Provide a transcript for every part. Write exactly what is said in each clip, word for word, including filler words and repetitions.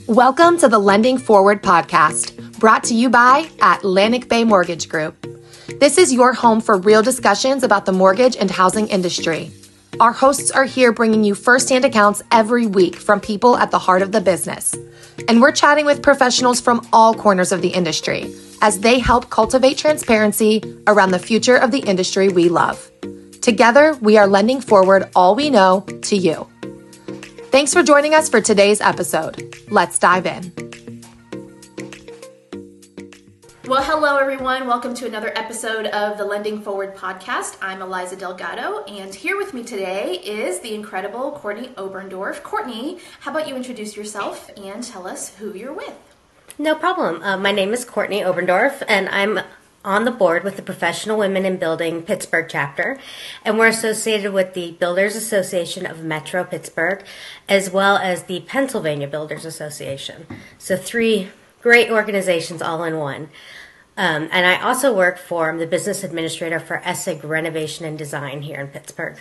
Welcome to the Lending Forward podcast, brought to you by Atlantic Bay Mortgage Group. This is your home for real discussions about the mortgage and housing industry. Our hosts are here bringing you firsthand accounts every week from people at the heart of the business. And we're chatting with professionals from all corners of the industry as they help cultivate transparency around the future of the industry we love. Together, we are lending forward all we know to you. Thanks for joining us for today's episode. Let's dive in. Well, hello, everyone. Welcome to another episode of the Lending Forward podcast. I'm Eliza Delgado, and here with me today is the incredible Courtney Oberndorf. Courtney, how about you introduce yourself and tell us who you're with? No problem. Uh, my name is Courtney Oberndorf, and I'm on the board with the Professional Women in Building Pittsburgh chapter, and we're associated with the Builders Association of Metro Pittsburgh, as well as the Pennsylvania Builders Association. So three great organizations all in one. Um, and I also work for the business administrator for Essig Renovation and Design here in Pittsburgh.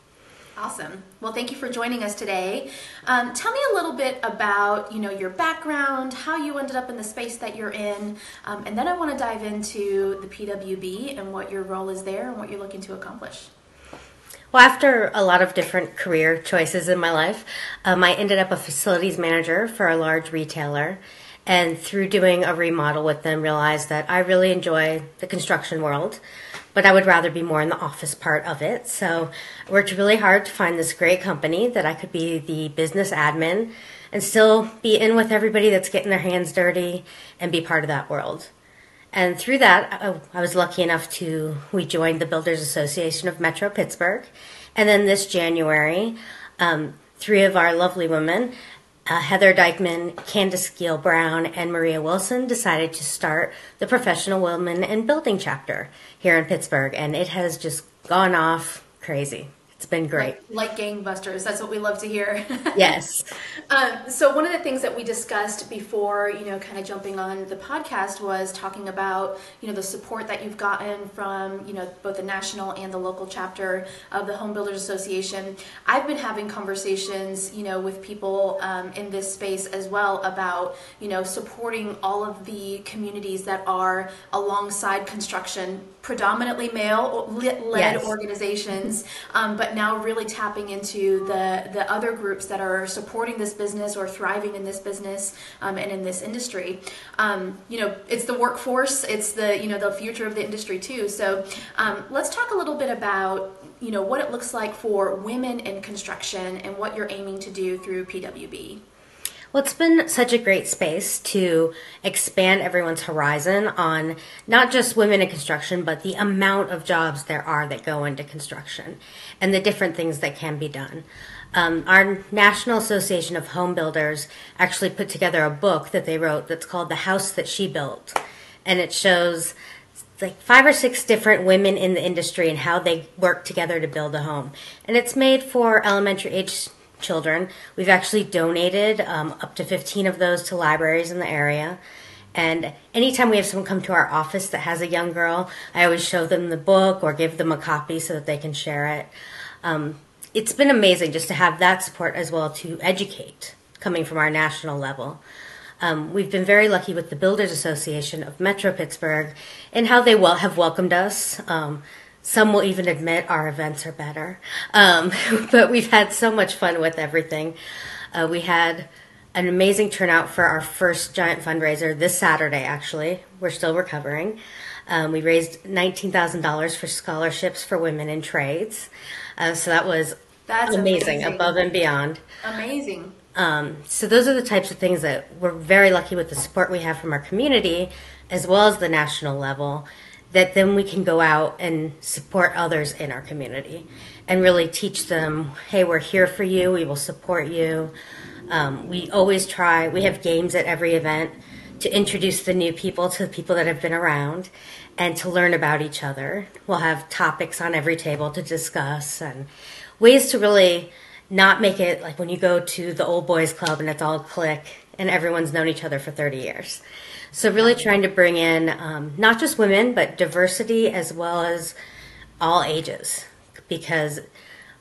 Awesome. Well, thank you for joining us today. Um, tell me a little bit about, you know, your background, how you ended up in the space that you're in, um, and then I want to dive into the P W B and what your role is there and what you're looking to accomplish. Well, after a lot of different career choices in my life, um, I ended up a facilities manager for a large retailer, and through doing a remodel with them, realized that I really enjoy the construction world, but I would rather be more in the office part of it. So I worked really hard to find this great company that I could be the business admin and still be in with everybody that's getting their hands dirty and be part of that world. And through that, I was lucky enough to, we joined the Builders Association of Metro Pittsburgh. And then this January, um, three of our lovely women, Uh, Heather Dykeman, Candace Gill Brown, and Maria Wilson decided to start the Professional Women in Building chapter here in Pittsburgh, and it has just gone off crazy. It's been great. Like, like gangbusters. That's what we love to hear. Yes. um, so one of the things that we discussed before, you know, kind of jumping on the podcast was talking about, you know, the support that you've gotten from, you know, both the national and the local chapter of the Home Builders Association. I've been having conversations, you know, with people um, in this space as well about, you know, supporting all of the communities that are alongside construction, predominantly male-led yes. organizations, um, but now really tapping into the, the other groups that are supporting this business or thriving in this business um, and in this industry. Um, you know, it's the workforce, it's the, you know, the future of the industry too. So um, let's talk a little bit about, you know, what it looks like for women in construction and what you're aiming to do through P W B. Well, it's been such a great space to expand everyone's horizon on not just women in construction, but the amount of jobs there are that go into construction and the different things that can be done. Um, our National Association of Home Builders actually put together a book that they wrote that's called The House That She Built. And it shows like five or six different women in the industry and how they work together to build a home. And it's made for elementary age children. We've actually donated um, up to fifteen of those to libraries in the area. And anytime we have someone come to our office that has a young girl, I always show them the book or give them a copy so that they can share it. Um, it's been amazing just to have that support as well to educate coming from our national level. Um, we've been very lucky with the Builders Association of Metro Pittsburgh and how they wel- have welcomed us. Um, Some will even admit our events are better. Um, but we've had so much fun with everything. Uh, we had an amazing turnout for our first giant fundraiser this Saturday, actually. We're still recovering. Um, we raised nineteen thousand dollars for scholarships for women in trades. Uh, so that was That's amazing, amazing, above and beyond. Amazing. Um, so those are the types of things that we're very lucky with the support we have from our community, as well as the national level, that then we can go out and support others in our community and really teach them, hey, we're here for you, we will support you. Um, we always try, we have games at every event to introduce the new people to the people that have been around and to learn about each other. We'll have topics on every table to discuss and ways to really not make it like when you go to the old boys club and it's all clique and everyone's known each other for thirty years. So really trying to bring in um, not just women, but diversity as well as all ages. Because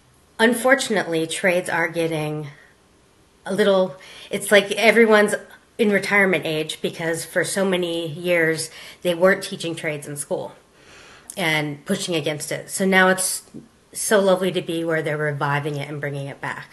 unfortunately, trades are getting a little, it's like everyone's in retirement age because for so many years they weren't teaching trades in school and pushing against it. So now it's so lovely to be where they're reviving it and bringing it back.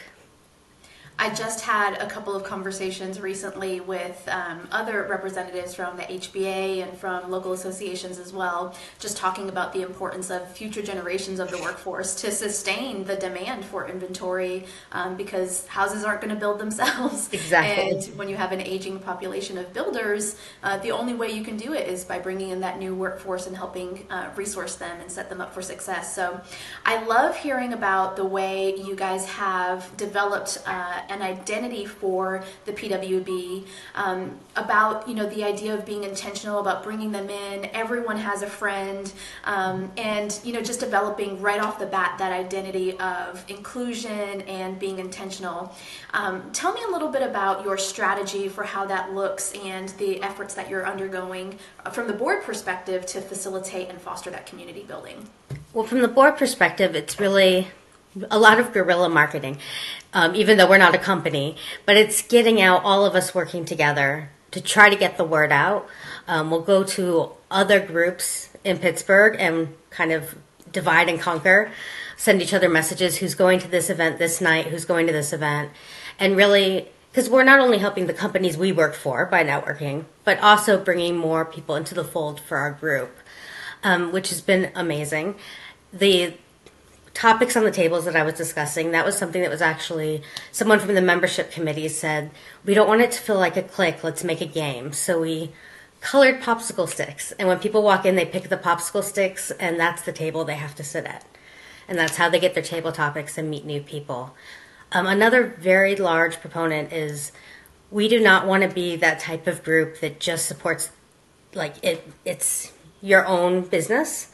I just had a couple of conversations recently with um, other representatives from the H B A and from local associations as well, just talking about the importance of future generations of the workforce to sustain the demand for inventory, um, because houses aren't going to build themselves. Exactly. And when you have an aging population of builders, uh, the only way you can do it is by bringing in that new workforce and helping uh, resource them and set them up for success. So I love hearing about the way you guys have developed uh, an identity for the P W B, um, about, you know, the idea of being intentional about bringing them in. Everyone has a friend, um, and, you know, just developing right off the bat that identity of inclusion and being intentional. Um, tell me a little bit about your strategy for how that looks and the efforts that you're undergoing from the board perspective to facilitate and foster that community building. Well, from the board perspective, it's really a lot of guerrilla marketing, um, even though we're not a company, but it's getting out, all of us working together to try to get the word out. Um, we'll go to other groups in Pittsburgh and kind of divide and conquer, send each other messages, who's going to this event this night, who's going to this event, and really, because we're not only helping the companies we work for by networking, but also bringing more people into the fold for our group, um, which has been amazing. The topics on the tables that I was discussing, that was something that was actually, someone from the membership committee said, we don't want it to feel like a clique, let's make a game. So we colored popsicle sticks. And when people walk in, they pick the popsicle sticks, and that's the table they have to sit at. And that's how they get their table topics and meet new people. Um, another very large proponent is we do not want to be that type of group that just supports, like, it. it's your own business.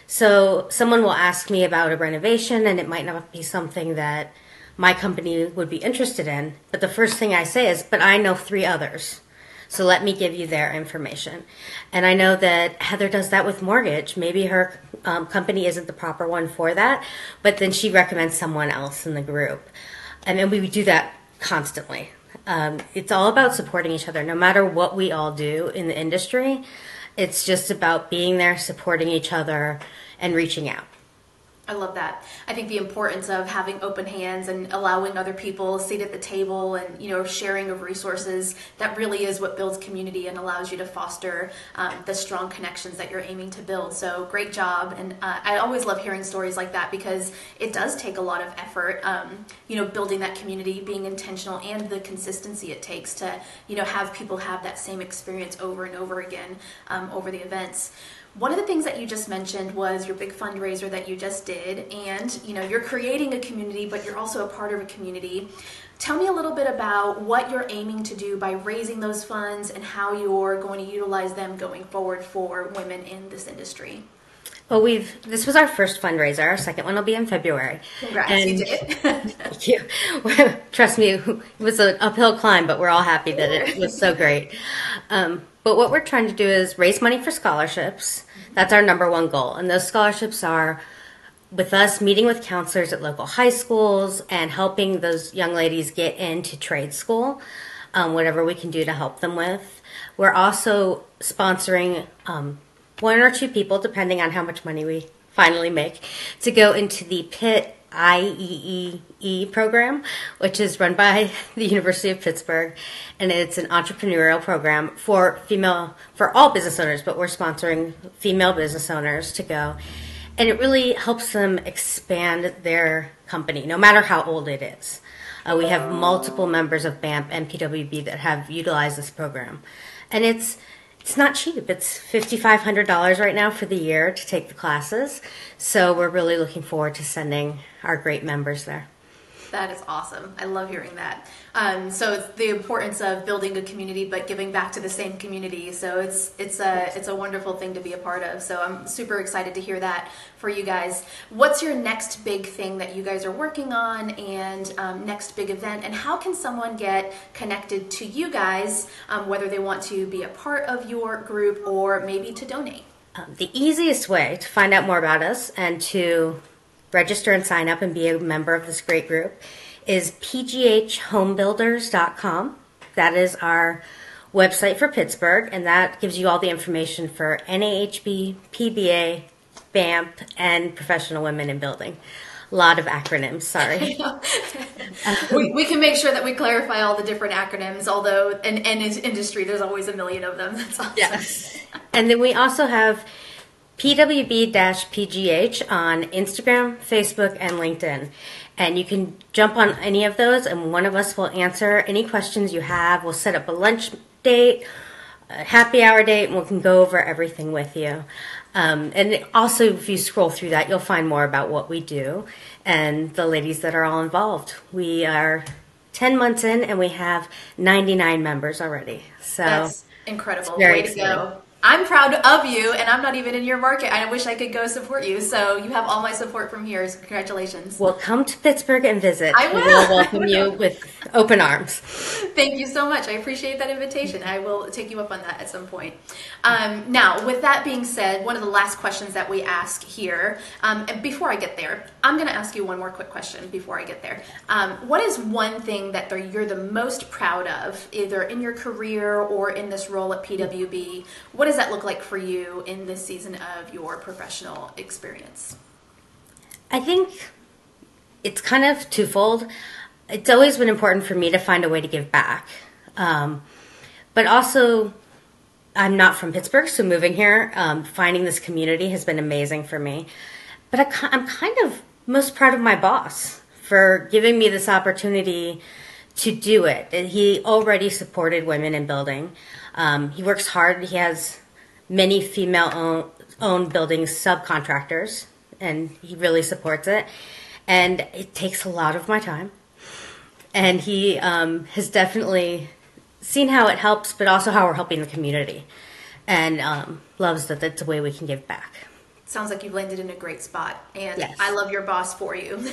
So someone will ask me about a renovation, and it might not be something that my company would be interested in. But the first thing I say is, but I know three others. So let me give you their information. And I know that Heather does that with mortgage. Maybe her um, company isn't the proper one for that, but then she recommends someone else in the group. And then we do that constantly. Um, it's all about supporting each other, no matter what we all do in the industry. It's just about being there, supporting each other, and reaching out. I love that. I think the importance of having open hands and allowing other people a seat at the table and, you know, sharing of resources, that really is what builds community and allows you to foster um, the strong connections that you're aiming to build. So great job. And uh, I always love hearing stories like that because it does take a lot of effort, um, you know, building that community, being intentional, and the consistency it takes to, you know, have people have that same experience over and over again um, over the events. One of the things that you just mentioned was your big fundraiser that you just did, and you know, you're creating a community, but you're also a part of a community. Tell me a little bit about what you're aiming to do by raising those funds and how you're going to utilize them going forward for women in this industry. Well, we've this was our first fundraiser. Our second one will be in February. Congrats, and you did. Thank you. Trust me, it was an uphill climb, but we're all happy that it was so great. Um, but what we're trying to do is raise money for scholarships. That's our number one goal. And those scholarships are with us meeting with counselors at local high schools and helping those young ladies get into trade school, um, whatever we can do to help them with. We're also sponsoring um, one or two people, depending on how much money we finally make, to go into the Pitt I E E E program, which is run by the University of Pittsburgh, and it's an entrepreneurial program for female, for all business owners, but we're sponsoring female business owners to go, and it really helps them expand their company, no matter how old it is. Uh, we have multiple members of B A M P and P W B that have utilized this program, and it's It's not cheap. It's five thousand five hundred dollars right now for the year to take the classes. So we're really looking forward to sending our great members there. That is awesome. I love hearing that. Um, so it's the importance of building a community, but giving back to the same community. So it's it's a it's a wonderful thing to be a part of. So I'm super excited to hear that for you guys. What's your next big thing that you guys are working on, and um, next big event? And how can someone get connected to you guys, um, whether they want to be a part of your group or maybe to donate? Um, the easiest way to find out more about us and to register and sign up and be a member of this great group is p g h home builders dot com. That is our website for Pittsburgh, and that gives you all the information for N A H B, P B A, B A M P, and Professional Women in Building. A lot of acronyms, sorry. we, we can make sure that we clarify all the different acronyms, although in, in industry there's always a million of them. That's awesome. Yes. And then we also have P W B P G H on Instagram, Facebook, and LinkedIn. And you can jump on any of those, and one of us will answer any questions you have. We'll set up a lunch date, a happy hour date, and we can go over everything with you. Um, and also, if you scroll through that, you'll find more about what we do and the ladies that are all involved. We are ten months in, and we have ninety-nine members already. So that's incredible. Very Way to exciting. go. I'm proud of you, and I'm not even in your market. I wish I could go support you. So you have all my support from here. So congratulations. Well, come to Pittsburgh and visit. I will. We will welcome you with open arms. Thank you so much. I appreciate that invitation. I will take you up on that at some point. Um, now, with that being said, one of the last questions that we ask here, um, and before I get there, I'm going to ask you one more quick question before I get there. Um, what is one thing that you're the most proud of, either in your career or in this role at P W B? What is does that look like for you in this season of your professional experience? I think it's kind of twofold. It's always been important for me to find a way to give back. Um, but also, I'm not from Pittsburgh, so moving here, um, finding this community has been amazing for me. But I, I'm kind of most proud of my boss for giving me this opportunity to do it. He already supported women in building. Um, he works hard. He has many female-owned owned building subcontractors, and he really supports it. And it takes a lot of my time. And he um, has definitely seen how it helps, but also how we're helping the community, and um, loves that that's a way we can give back. Sounds like you've landed in a great spot, and yes. I love your boss for you.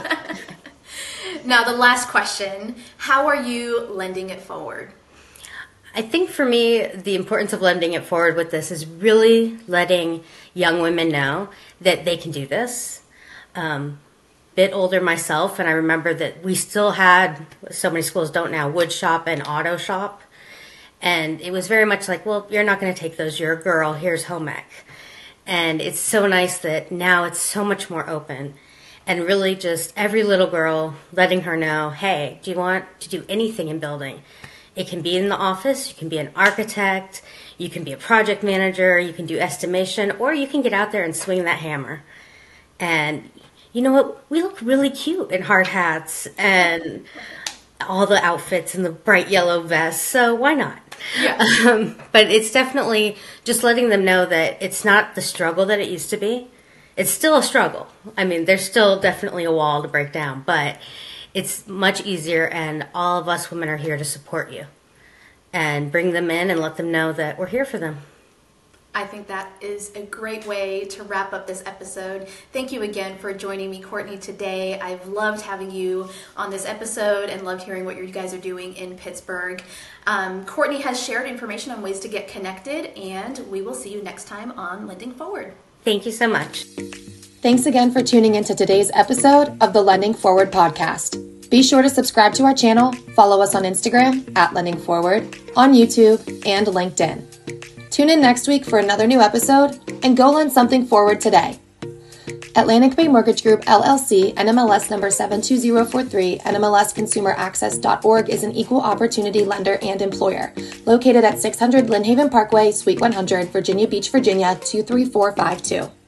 Now, the last question, how are you lending it forward? I think for me, the importance of lending it forward with this is really letting young women know that they can do this. Um, bit older myself, and I remember that we still had, so many schools don't now, wood shop and auto shop. And it was very much like, well, you're not going to take those. You're a girl. Here's home ec. And it's so nice that now it's so much more open. And really just every little girl letting her know, hey, do you want to do anything in building? It can be in the office, you can be an architect, you can be a project manager, you can do estimation, or you can get out there and swing that hammer. And you know what? We look really cute in hard hats and all the outfits and the bright yellow vests, so why not? Yeah. Um, but it's definitely just letting them know that it's not the struggle that it used to be. It's still a struggle. I mean, there's still definitely a wall to break down, but it's much easier, and all of us women are here to support you and bring them in and let them know that we're here for them. I think that is a great way to wrap up this episode. Thank you again for joining me, Courtney, today. I've loved having you on this episode and loved hearing what you guys are doing in Pittsburgh. Um, Courtney has shared information on ways to get connected, and we will see you next time on Lending Forward. Thank you so much. Thanks again for tuning into today's episode of the Lending Forward podcast. Be sure to subscribe to our channel, follow us on Instagram at Lending Forward, on YouTube, and LinkedIn. Tune in next week for another new episode, and go lend something forward today. Atlantic Bay Mortgage Group, L L C, N M L S number seven two zero four three, N M L S consumer access dot org is an equal opportunity lender and employer, located at six hundred Lynn Haven Parkway, Suite one hundred, Virginia Beach, Virginia two three four five two.